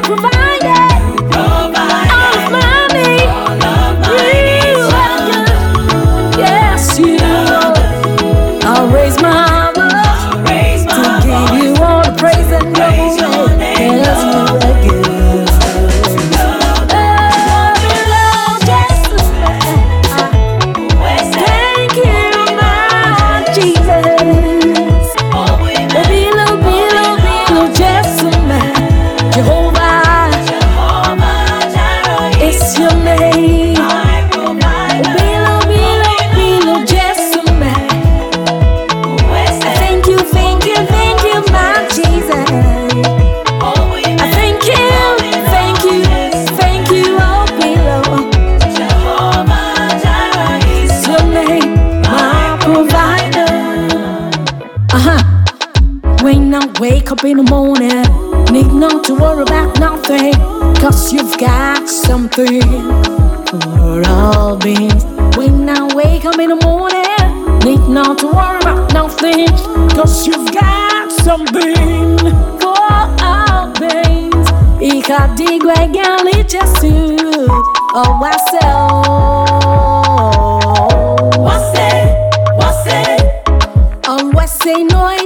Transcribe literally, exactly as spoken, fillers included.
provided all of my needs. Yes, you. I'll raise my voice to give you all the praise and glory. Yes, you are good. When I wake up in the morning, need not to worry about nothing, cause you've got something for all beings. When I wake up in the morning, need not to worry about nothing, cause you've got something for all beings. Ik had die gwegan liedjes oh what's it? What's it? What's it? Oh what's it? No.